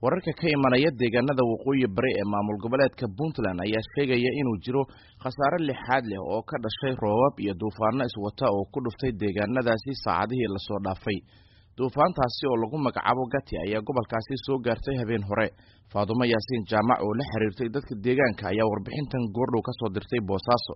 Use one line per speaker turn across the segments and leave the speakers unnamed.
wararka ka imanaya deegaanada waqooyi bari ee maamul goboleedka Puntland ayaa sheegaya inuu jiro khasaare lixaad leh oo ka dhashay roobab iyo duufaano iswata oo ku dhuftay deegaanadaasi saacadihii la soo dhaafay. duufaantaasi oo lagu magacaabo Gati ayaa gobolkaasi soo gaartay habeen hore. Faadumo Yaasiin Jaamac oo la xiriirtay dadka deegaanka ayaa warbixintan goordhow ka soo dirtay Boosaaso.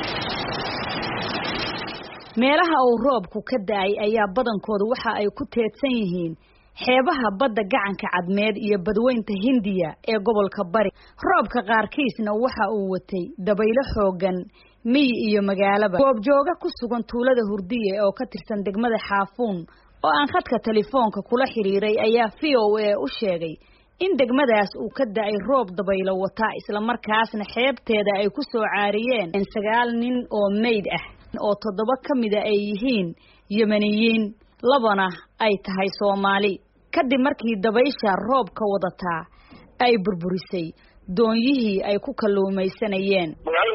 meelaha uu roobku ka da'ay ayaa badankoodu waxa ay ku teedsan yihiin xeebaha badda gacanka cadmeed iyo badweynta Hindiya ee gobolka bari. roobka qaarkiisna waxa uu watay dabaylo xoogan miyi iyo magaalaba. goobjooga ku sugan tuulada Hurdiye oo ka tirsan degmada Xaafuun oo aan khadka telefoonka kula xiriiray ayaa VOA u sheegay in degmadaas uu ka da'ay roob dabaylo wata isla markaasna xeebteeda ay ku soo caariyeen 9 nin oo meyd ah oo 7 kamid ay yihiin Yemeniyiin, 2 ay tahay Soomaali. kadib markii dabaysha roobka wadataa ay burburisay doonyihii ay ku kalluumaysanayeen.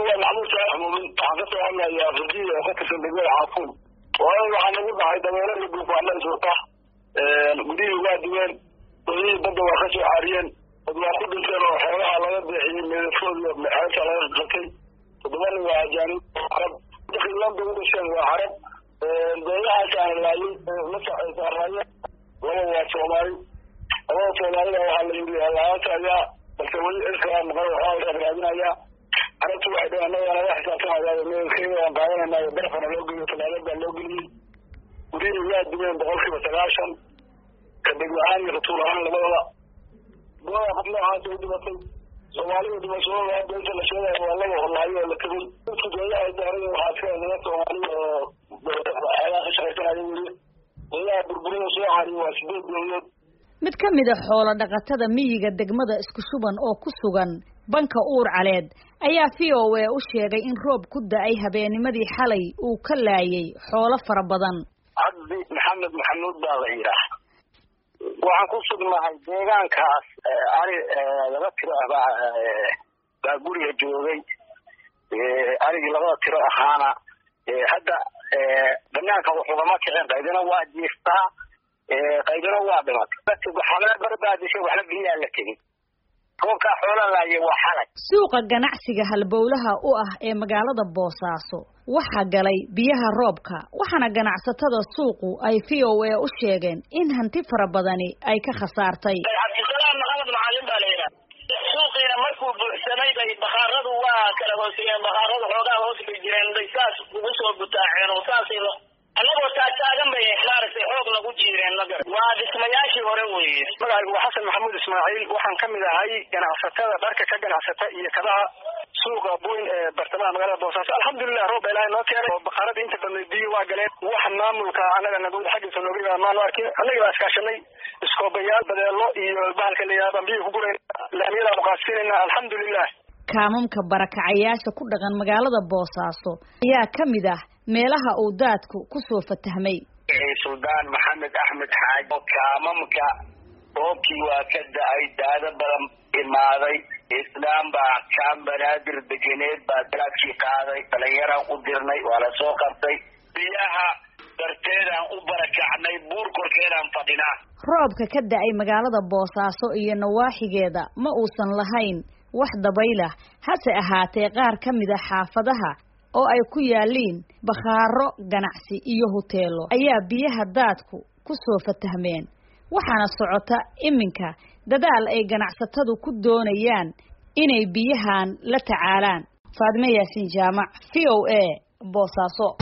waxaan ugu dhahay dabeelada duufaanada iswata gudihii waa duween doonyihii badda waa ka soo caariyeen dad waa ku dhinteen oo xoolaha laga bixiyey meedafooda xeebta laga qatay 7 nin waa ajaanib carab dadkii landa u dhasheen waa carab doonyahaasaan laayay saaraayeen 2 waa Soomaali 2 Soomaalida waxaa la yidhi laanta ayaa balse weli ilkaa maqan waxaa raadinayaa carabtu waxay dhaheen annaga naga xisaabtamayaa meelkeeda aan qaadanayna barafana loo geliyo talaadada loo geliyey gurihii waa duween 9% kadib waxaan iyo ratuul ahaan labadaba gooda qof noocaas u dhimatay Soomaalida dhimashadooda hadda inta la sheegay waa laga horlaayo la tegay dadka dooyaha daaray waxaa ka mid Soomaali oo xeelaha ka shaqaysanaya weli ilaa burburinta soo caariyo waa 8 dooyood.
mid ka mid ah xoolo dhaqatada miyiga degmada isku shuban oo ku sugan banka uur caleed ayaa VOA u sheegay in roob ku da'ay habeennimadii xalay uu ka laayay xoolo fara badan.
Cabdi Maxamed Maxamuud baa la yiraahdaa. waxaan ku sugnahay deegaankaas ari laga tiro baa guriga joogay arigii laga tiro ahaana hadda banaanka wuxuu ma kicin qaydina waa jiiftaa qaydina waa dhimatay waxaa barbaadisay wax la biyaa la tegay roobka xoolaha laayay waa xalay.
suuqa ganacsiga halbowlaha u ah ee magaalada Boosaaso waxa galay biyaha roobka waxaana ganacsatada suuqu ay VOA u sheegeen in hanti fara badani ay ka khasaartay.
suuqina markuu buuxsamay bay bakhaaradu waa kala hoosiyeen bakhaaradu xoogaa hoos bay jireen daysaas ugu soo butaaceen oo saasilo anagoo taagan bay maaragtay xoog lagu jiireen nagar waa dhismayaashii hore weeye. magacaygu waa Xasan Maxamuud Ismaaciil waxaan ka mid ahay ganacsatada dharka ka ganacsata iyo kabaha suuqa Boyn ee bartamaha magaalada Boosaaso. alxamdulillah roob ilaahay noo keenay oo bakhaarada inta badan biyo waa galeen wax maamulka anaga nabad xaqiisa nooga imaan arkin anaga waa iskaashanay iskoobayaal badeelo iyo bahalka la yaabaan biyo ku gureen laamiyada muqaasinayna alxamdulillah.
kaamamka barakacayaasha ku dhaqan magaalada Boosaaso ayaa ka mid ah meelaha uu daadku ku soo fatahmay.
Suldaan Maxamed Axmed Xaaji kaamamka roobkii waa ka da'ay daada badan imaaday islaam baa kaan banaadir degeneed baa daadkii qaaday dhalinyaraan u dirnay waa la soo qabtay biyaha darteedaan u barakacnay buur korkeedaan fadhinaa.
roobka ka da'ay magaalada Boosaaso iyo nawaaxigeeda ma uusan lahayn wax dabaylah hase ahaatee qaar ka mid ah xaafadaha oo ay ku yaaliin bakhaaro ganacsi iyo hoteelo ayaa biyaha daadku ku soo fatahmeen waxaana socota iminka dadaal ay ganacsatadu ku doonayaan inay biyahan la tacaalaan. Faadumo Yaasiin Jaamac VOA Boosaaso.